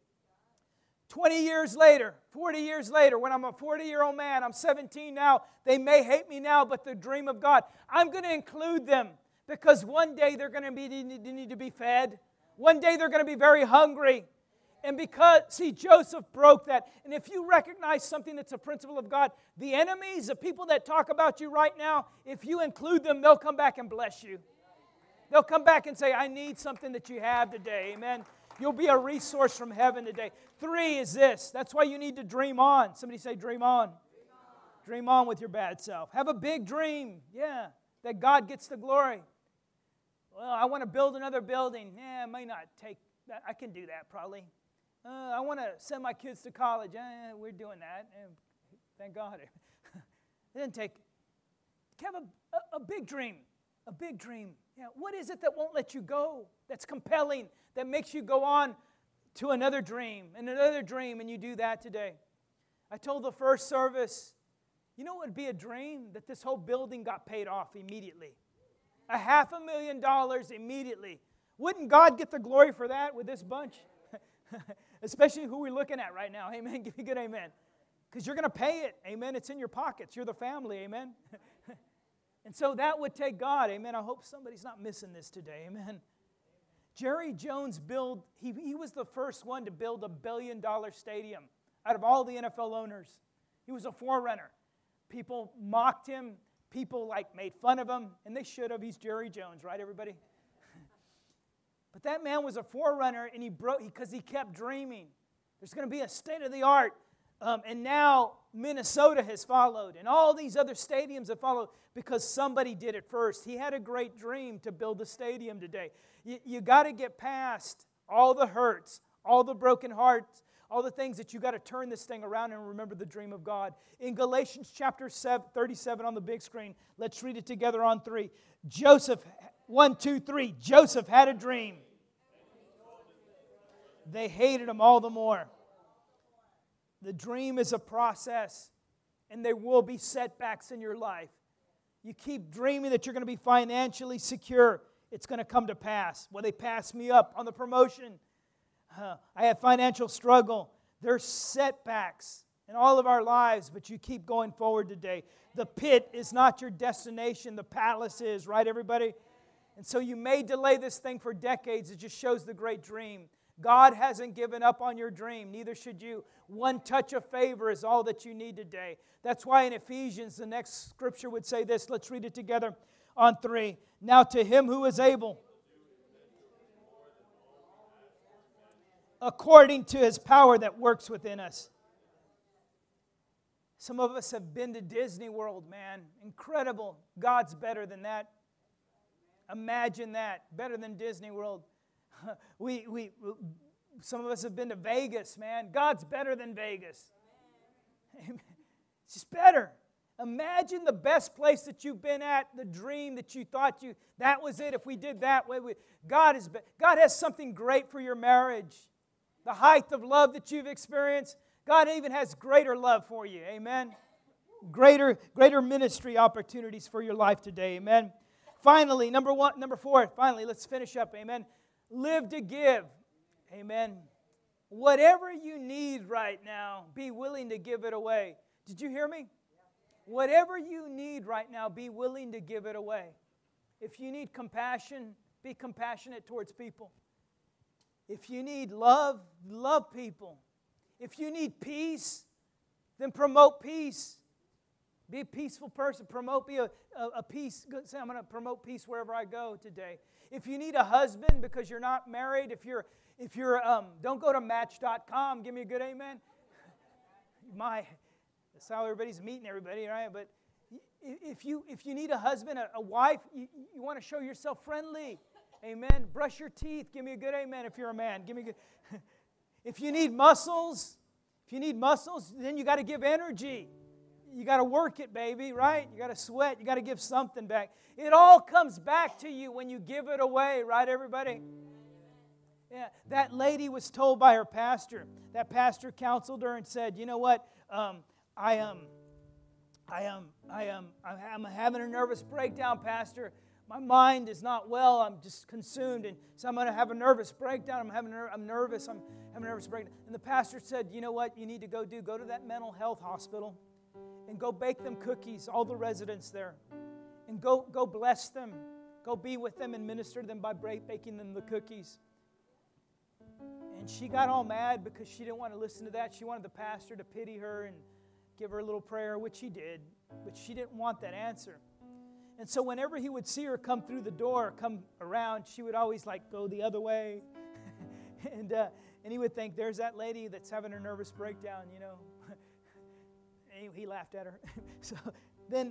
[SPEAKER 1] 20 years later, 40 years later, when I'm a 40-year-old man, I'm 17 now, they may hate me now, but the dream of God, I'm going to include them because one day they're going to need to be fed. One day they're going to be very hungry. And Joseph broke that. And if you recognize something that's a principle of God, the enemies, the people that talk about you right now, if you include them, they'll come back and bless you. They'll come back and say, I need something that you have today. Amen. You'll be a resource from heaven today. 3 is this. That's why you need to dream on. Somebody say dream on. Dream on with your bad self. Have a big dream. Yeah. That God gets the glory. Well, I want to build another building. It may not take that. I can do that probably. I want to send my kids to college. We're doing that. Thank God. It didn't take. Have a big dream. A big dream. Yeah. What is it that won't let you go? That's compelling. That makes you go on to another dream, and you do that today. I told the first service, you know what would be a dream? That this whole building got paid off immediately. $500,000 immediately. Wouldn't God get the glory for that with this bunch? Especially who we're looking at right now. Amen. Give me a good amen. Because you're going to pay it. Amen. It's in your pockets. You're the family. Amen. And so that would take God. Amen. I hope somebody's not missing this today. Amen. Jerry Jones he was the first one to build $1 billion stadium out of all the NFL owners. He was a forerunner. People mocked him. People made fun of him, and they should have. He's Jerry Jones, right, everybody? But that man was a forerunner, and because he kept dreaming. There's going to be a state-of-the-art. And now Minnesota has followed, and all these other stadiums have followed because somebody did it first. He had a great dream to build a stadium today. You got to get past all the hurts, all the broken hearts, all the things that you got to turn this thing around and remember the dream of God. In Galatians chapter 37 on the big screen, let's read it together on 3. Joseph, 1, 2, 3. Joseph had a dream. They hated him all the more. The dream is a process, and there will be setbacks in your life. You keep dreaming that you're going to be financially secure. It's going to come to pass. Well, they passed me up on the promotion. I had financial struggle. There's setbacks in all of our lives, but you keep going forward today. The pit is not your destination. The palace is, right, everybody? And so you may delay this thing for decades. It just shows the great dream. God hasn't given up on your dream. Neither should you. One touch of favor is all that you need today. That's why in Ephesians, the next scripture would say this. Let's read it together on 3. Now to him who is able, according to his power that works within us. Some of us have been to Disney World, man. Incredible. God's better than that. Imagine that. Better than Disney World. Some of us have been to Vegas, man. God's better than Vegas. Amen. It's just better. Imagine the best place that you've been at, the dream that you thought that was it. If we did that, God has something great for your marriage. The height of love that you've experienced, God even has greater love for you. Amen. Greater ministry opportunities for your life today. Amen. Finally, number 4, let's finish up. Amen. Live to give. Amen. Whatever you need right now, be willing to give it away. Did you hear me? Whatever you need right now, be willing to give it away. If you need compassion, be compassionate towards people. If you need love, love people. If you need peace, then promote peace. Be a peaceful person. Be a peace. Say, I'm going to promote peace wherever I go today. If you need a husband because you're not married, if you're don't go to Match.com. Give me a good amen. That's how everybody's meeting everybody, right? But if you need a husband, a wife, you want to show yourself friendly. Amen. Brush your teeth. Give me a good amen if you're a man. Give me a good. If you need muscles, then you got to give energy. You got to work it, baby, right? You got to sweat. You got to give something back. It all comes back to you when you give it away, right, everybody? Yeah, that lady was told by her pastor. That pastor counseled her and said, "You know what? I'm having a nervous breakdown, Pastor. My mind is not well. I'm just consumed, and so I'm going to have a nervous breakdown. I'm nervous. I'm having a nervous breakdown." And the pastor said, "You know what? You need to go to that mental health hospital, and go bake them cookies. All the residents there, and go bless them. Go be with them and minister to them by baking them the cookies." And she got all mad because she didn't want to listen to that. She wanted the pastor to pity her and give her a little prayer, which he did, but she didn't want that answer. And so whenever he would see her come through the door, come around, she would always go the other way. and he would think, there's that lady that's having a nervous breakdown, you know. And he laughed at her. So then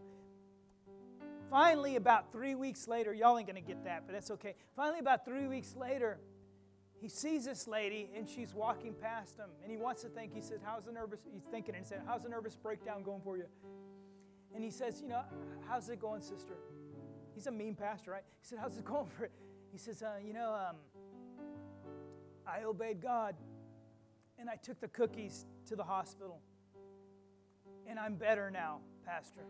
[SPEAKER 1] finally about 3 weeks later, y'all ain't going to get that, but that's okay. Finally about 3 weeks later, he sees this lady, and she's walking past him. And he wants to think, he said, he's thinking, and he said, "How's the nervous breakdown going for you?" And he says, "How's it going, sister?" He's a mean pastor, right? He said, "How's it going for it?" He says, "I obeyed God, and I took the cookies to the hospital. And I'm better now, Pastor."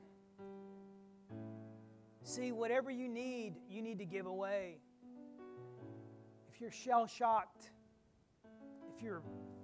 [SPEAKER 1] See, whatever you need to give away. If you're shell-shocked, if you're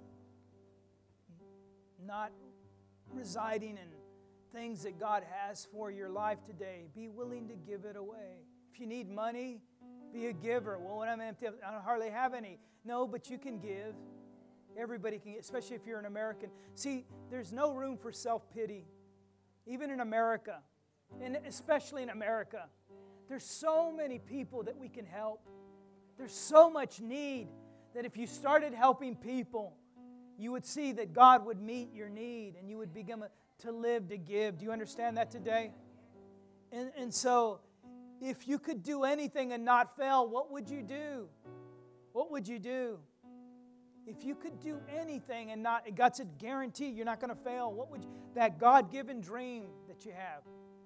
[SPEAKER 1] not residing in things that God has for your life today, be willing to give it away. If you need money, be a giver. Well, when I'm empty, I don't hardly have any. No, but you can give. Everybody can, especially if you're an American. See, there's no room for self-pity, even in America, and especially in America. There's so many people that we can help. There's so much need that if you started helping people, you would see that God would meet your need and you would begin to live to give. Do you understand that today? And so, if you could do anything and not fail, what would you do? What would you do? If you could do anything and not, God's a guarantee you're not going to fail, what would you, that God-given dream that you have?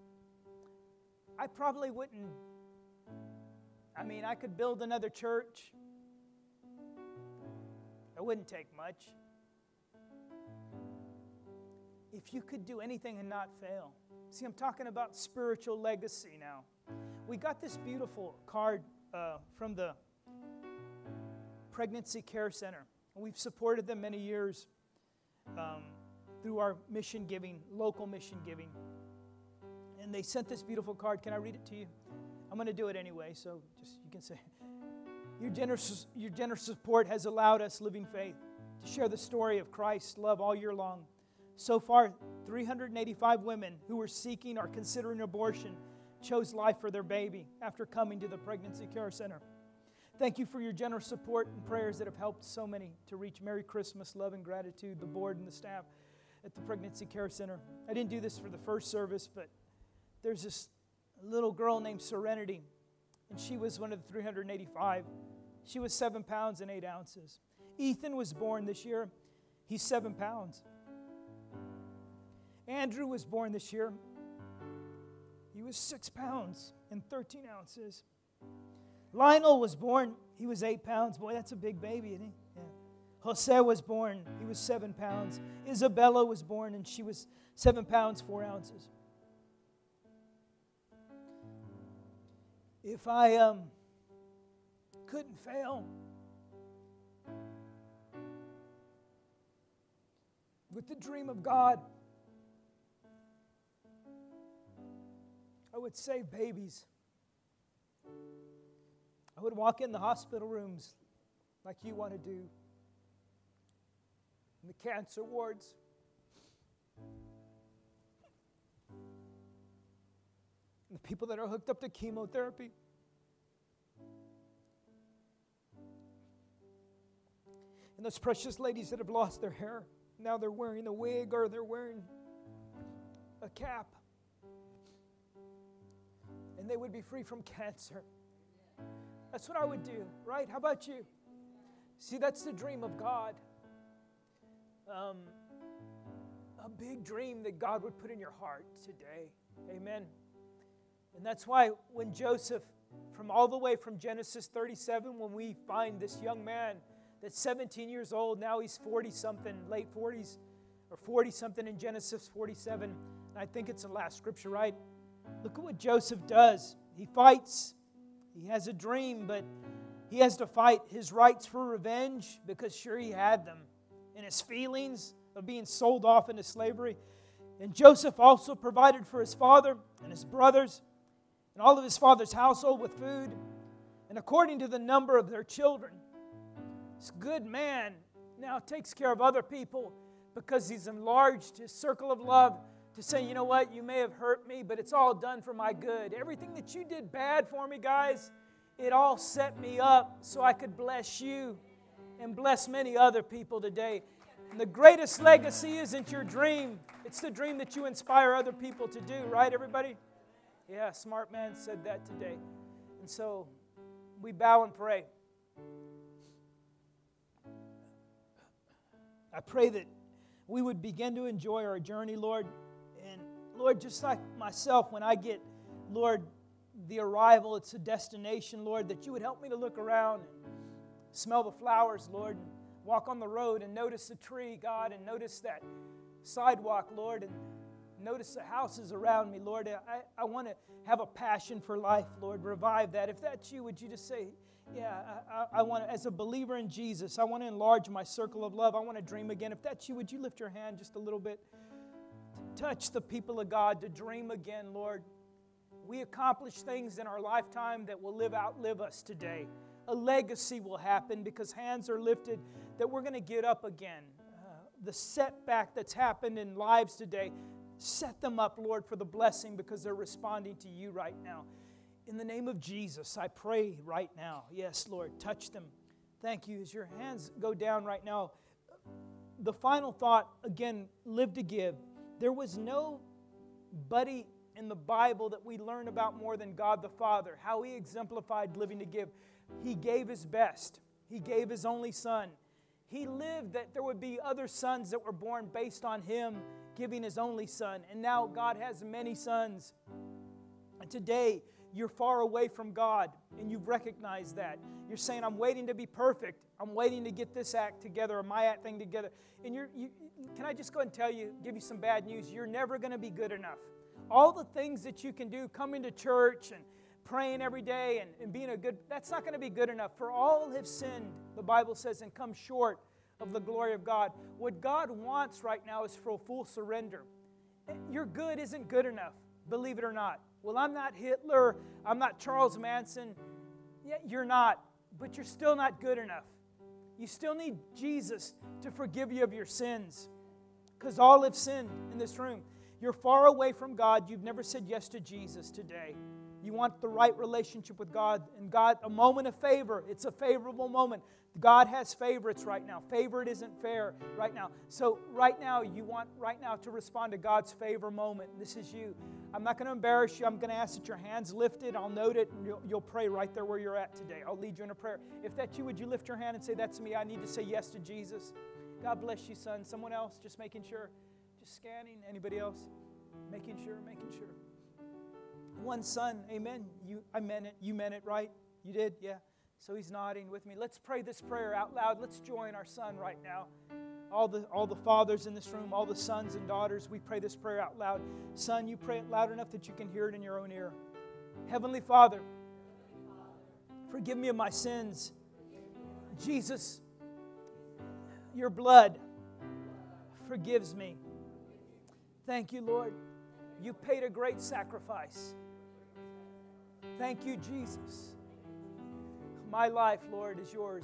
[SPEAKER 1] I probably wouldn't. I mean, I could build another church. It wouldn't take much. If you could do anything and not fail. See, I'm talking about spiritual legacy now. We got this beautiful card from the Pregnancy Care Center. We've supported them many years through our mission giving, local mission giving. And they sent this beautiful card. Can I read it to you? I'm going to do it anyway, so just you can say, your generous support has allowed us, Living Faith, to share the story of Christ's love all year long. So far, 385 women who were seeking or considering abortion chose life for their baby after coming to the Pregnancy Care Center. Thank you for your generous support and prayers that have helped so many to reach Merry Christmas, love, and gratitude, the board and the staff at the Pregnancy Care Center. I didn't do this for the first service, but there's this little girl named Serenity, and she was one of the 385. She was 7 pounds and 8 ounces. Ethan was born this year. He's 7 pounds. Andrew was born this year. He was 6 pounds and 13 ounces. Lionel was born. He was 8 pounds. Boy, that's a big baby, isn't he? Yeah. Jose was born. He was 7 pounds. Isabella was born, and she was 7 pounds, 4 ounces. If I couldn't fail with the dream of God, I would save babies. I would walk in the hospital rooms like you want to do, in the cancer wards. And the people that are hooked up to chemotherapy. And those precious ladies that have lost their hair, now they're wearing a wig or they're wearing a cap. And they would be free from cancer. That's what I would do, right? How about you? See, that's the dream of God. A big dream that God would put in your heart today. Amen. And that's why when Joseph, from all the way from Genesis 37, when we find this young man that's 17 years old, now he's 40-something, late 40s, or 40-something in Genesis 47. And I think it's the last scripture, right? Look at what Joseph does. He fights. He has a dream, but he has to fight his rights for revenge because sure he had them. And his feelings of being sold off into slavery. And Joseph also provided for his father and his brothers and all of his father's household with food. And according to the number of their children, this good man now takes care of other people because he's enlarged his circle of love to say, you know what, you may have hurt me, but it's all done for my good. Everything that you did bad for me, guys, it all set me up so I could bless you and bless many other people today. And the greatest legacy isn't your dream. It's the dream that you inspire other people to do, right, everybody? Yeah, smart man said that today. And so we bow and pray. I pray that we would begin to enjoy our journey, Lord. And Lord, just like myself, when I get, Lord, the arrival, it's a destination, Lord, that you would help me to look around and smell the flowers, Lord, and walk on the road and notice the tree, God, and notice that sidewalk, Lord, and notice the houses around me, Lord. I want to have a passion for life, Lord. Revive that. If that's you, would you just say, yeah, I want to, as a believer in Jesus, I want to enlarge my circle of love. I want to dream again. If that's you, would you lift your hand just a little bit? Touch the people of God to dream again, Lord. We accomplish things in our lifetime that will outlive us today. A legacy will happen because hands are lifted that we're going to get up again. The setback that's happened in lives today, set them up, Lord, for the blessing because they're responding to you right now. In the name of Jesus, I pray right now. Yes, Lord, touch them. Thank you. As your hands go down right now, the final thought, again, live to give. There was nobody in the Bible that we learn about more than God the Father, how He exemplified living to give. He gave His best. He gave His only Son. He lived that there would be other sons that were born based on Him giving His only Son. And now God has many sons. And today, you're far away from God, and you've recognized that. You're saying, I'm waiting to be perfect. I'm waiting to get this act together or my act thing together. And can I just go ahead and tell you, give you some bad news? You're never going to be good enough. All the things that you can do, coming to church and praying every day and being that's not going to be good enough. For all have sinned, the Bible says, and come short of the glory of God. What God wants right now is for a full surrender. Your good isn't good enough, believe it or not. Well, I'm not Hitler, I'm not Charles Manson. Yeah, you're not, but you're still not good enough. You still need Jesus to forgive you of your sins, because all have sinned in this room. You're far away from God. You've never said yes to Jesus today. You want the right relationship with God, and God, a moment of favor. It's a favorable moment. God has favorites right now. Favored isn't fair right now. So right now, you want right now to respond to God's favor moment. This is you. I'm not going to embarrass you. I'm going to ask that your hands lifted. I'll note it, and you'll pray right there where you're at today. I'll lead you in a prayer. If that's you, would you lift your hand and say, that's me. I need to say yes to Jesus. God bless you, son. Someone else, just making sure. Just scanning. Anybody else? Making sure. One son, amen. I meant it. You meant it, right? You did? Yeah. So he's nodding with me. Let's pray this prayer out loud. Let's join our son right now. All the fathers in this room, all the sons and daughters, we pray this prayer out loud. Son, you pray it loud enough that you can hear it in your own ear. Heavenly Father, forgive me of my sins. Jesus, your blood forgives me. Thank you, Lord. You paid a great sacrifice. Thank you, Jesus. My life, Lord, is yours.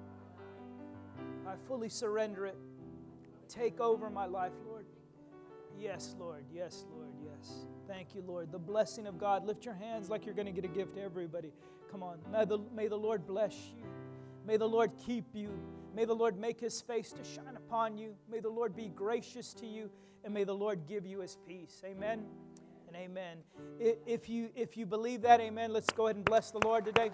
[SPEAKER 1] I fully surrender it. Take over my life, Lord. Yes, Lord. Yes, Lord. Yes. Thank you, Lord. The blessing of God. Lift your hands like you're going to get a gift to everybody. Come on. May the Lord bless you. May the Lord keep you. May the Lord make His face to shine upon you. May the Lord be gracious to you. And may the Lord give you His peace. Amen and amen. If you believe that, amen, let's go ahead and bless the Lord today.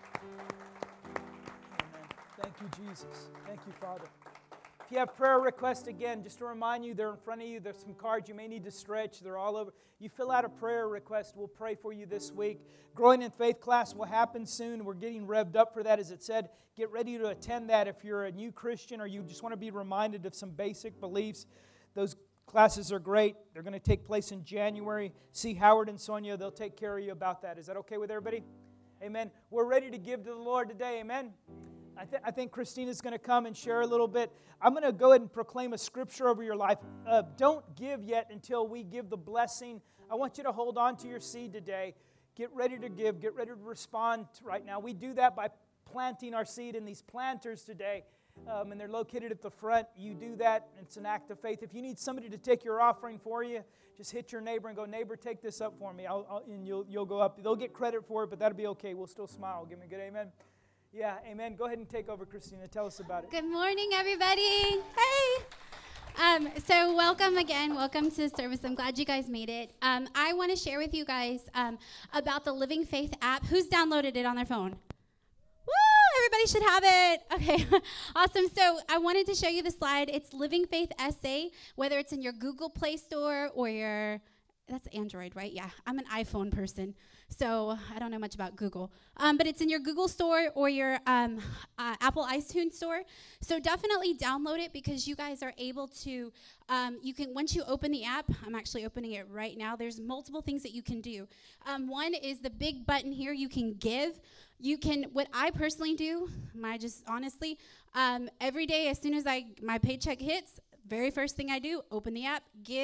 [SPEAKER 1] Amen. Thank you, Jesus. Thank you, Father. If you have prayer requests, again, just to remind you, they're in front of you. There's some cards you may need to stretch. They're all over. You fill out a prayer request. We'll pray for you this week. Growing in Faith class will happen soon. We're getting revved up for that, as it said. Get ready to attend that if you're a new Christian or you just want to be reminded of some basic beliefs. Those classes are great. They're going to take place in January. See Howard and Sonia. They'll take care of you about that. Is that okay with everybody? Amen. We're ready to give to the Lord today. Amen. I think Christina's going to come and share a little bit. I'm going to go ahead and proclaim a scripture over your life. Don't give yet until we give the blessing. I want you to hold on to your seed today. Get ready to give. Get ready to respond right now. We do that by planting our seed in these planters today. And they're located at the front. You do that, and it's an act of faith. If you need somebody to take your offering for you, just hit your neighbor and go, neighbor, take this up for me. And you'll go up. They'll get credit for it, but that'll be okay. We'll still smile. Give me a good amen. Yeah, amen. Go ahead and take over, Christina. Tell us about it.
[SPEAKER 2] Good morning, everybody. Hey. So welcome again. Welcome to the service. I'm glad you guys made it. I want to share with you guys about the Living Faith app. Who's downloaded it on their phone? Woo! Everybody should have it. Okay, awesome. So I wanted to show you the slide. It's Living Faith SA, whether it's in your Google Play Store or that's Android, right? Yeah, I'm an iPhone person, so I don't know much about Google. But it's in your Google Store or your Apple iTunes Store. So definitely download it because you guys are able to, you can, once you open the app, I'm actually opening it right now, there's multiple things that you can do. One is the big button here, you can give. You can, what I personally do, honestly, every day as soon as my paycheck hits, very first thing I do, open the app, give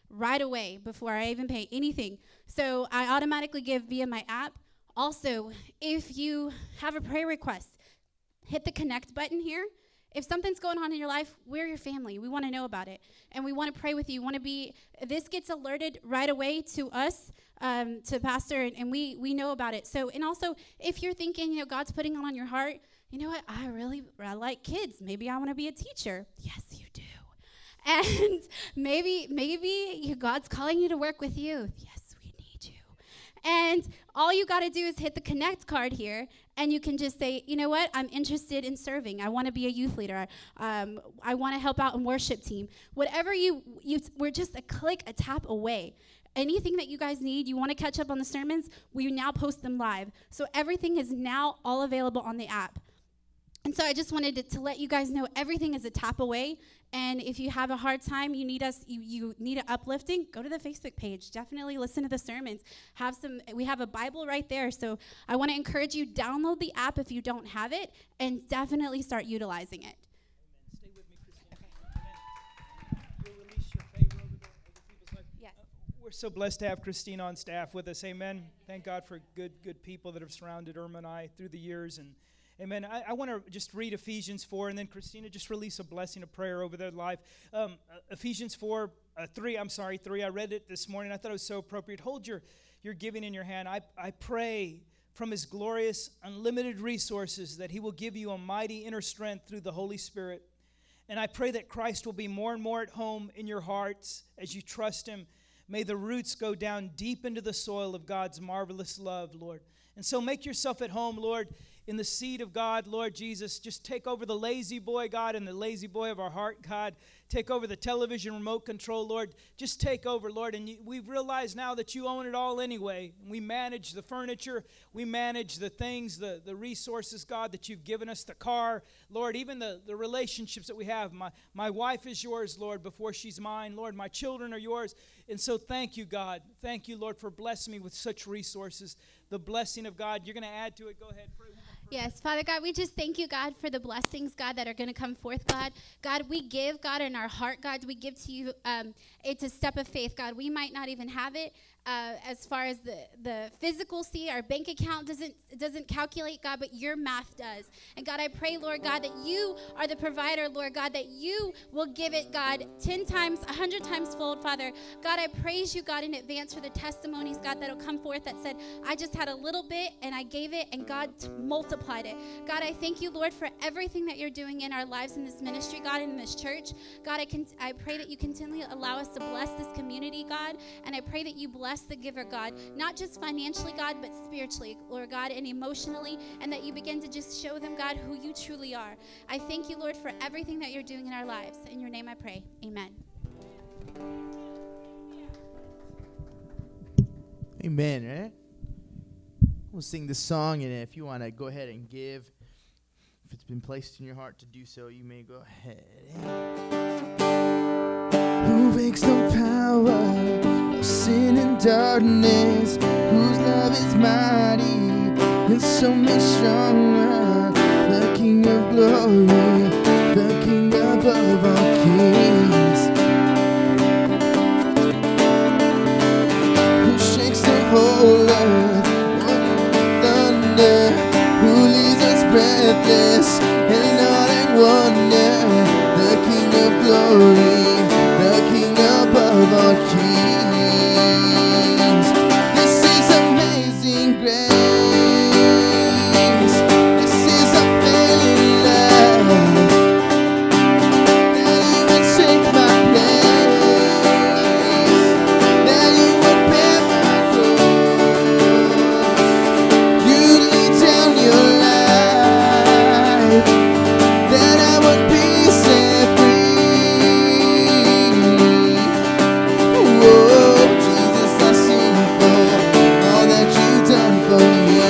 [SPEAKER 2] right away before I even pay anything. So I automatically give via my app. Also, if you have a prayer request, hit the connect button here. If something's going on in your life, we're your family. We want to know about it. And we want to pray with you. This gets alerted right away to us, to Pastor, and we know about it. So, and also, if you're thinking, God's putting it on your heart, you know what, I like kids. Maybe I want to be a teacher. Yes, you do. And maybe God's calling you to work with youth. Yes, we need you. And all you got to do is hit the connect card here, and you can just say, you know what, I'm interested in serving. I want to be a youth leader. I want to help out in worship team. Whatever we're just a tap away. Anything that you guys need, you want to catch up on the sermons, we now post them live. So everything is now all available on the app. And so I just wanted to let you guys know everything is a tap away. And if you have a hard time, you need an uplifting, go to the Facebook page. Definitely listen to the sermons. We have a Bible right there. So I want to encourage you, download the app if you don't have it, and definitely start utilizing it.
[SPEAKER 1] Amen. Stay with me, Christine. Okay. You'll release your favor over people's life.
[SPEAKER 2] Yes.
[SPEAKER 1] We're so blessed to have Christine on staff with us. Amen. Thank God for good people that have surrounded Irma and I through the years. And amen. I want to just read Ephesians 4, and then Christina just release a blessing of prayer over their life. Ephesians 3. I read it this morning. I thought it was so appropriate. Hold your giving in your hand. I pray from His glorious, unlimited resources that He will give you a mighty inner strength through the Holy Spirit. And I pray that Christ will be more and more at home in your hearts as you trust Him. May the roots go down deep into the soil of God's marvelous love, Lord. And so make yourself at home, Lord, in the seed of God, Lord Jesus. Just take over the lazy boy, God, and the lazy boy of our heart, God. Take over the television remote control, Lord. Just take over, Lord. And we've realized now that you own it all anyway. We manage the furniture. We manage the things, the resources, God, that you've given us, the car. Lord, even the relationships that we have. My wife is yours, Lord, before she's mine. Lord, my children are yours. And so thank you, God. Thank you, Lord, for blessing me with such resources. The blessing of God. You're going to add to it. Go ahead. Pray.
[SPEAKER 2] Yes, Father God, we just thank you, God, for the blessings, God, that are going to come forth, God. God, we give, God, in our heart, God, we give to you. It's a step of faith, God. We might not even have it as far as the physical see. Our bank account doesn't calculate, God, but your math does. And God, I pray, Lord God, that you are the provider, Lord God, that you will give it, God, 10 times, 100 times fold, Father. God, I praise you, God, in advance for the testimonies, God, that'll come forth that said, I just had a little bit and I gave it and God multiplied it. God, I thank you, Lord, for everything that you're doing in our lives in this ministry, God, and in this church. God, I pray that you continually allow us to bless this community, God, and I pray that you bless the giver, God, not just financially, God, but spiritually, Lord God, and emotionally, and that you begin to just show them, God, who you truly are. I thank you, Lord, for everything that you're doing in our lives. In your name I pray. Amen.
[SPEAKER 3] Amen, right? We'll sing this song, and if you want to go ahead and give, if it's been placed in your heart to do so, you may go ahead. Who breaks the power of sin and darkness, whose love is mighty and so much stronger, the King of glory, the King above all kings, who shakes the whole earth with thunder, who leaves us breathless and all in wonder, the King of glory, the King above all kings. This is amazing grace. This is unfailing love, that you would take my place, that you would bear my cross. You laid down your life, that I would be set free. Oh, Jesus, I sing for all that you've done for me.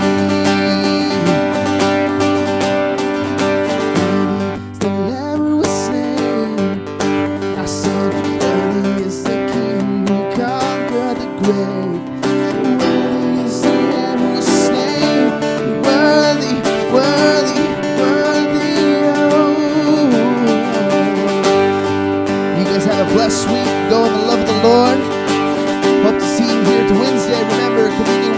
[SPEAKER 3] The Lamb who was slain, I said, worthy is the King who conquered the grave. Worthy is the Lamb who was slain, worthy, worthy, worthy, oh. You guys have a blessed week. Go in the love of the Lord. Lord. Hope to see you here to Wednesday. Remember, communion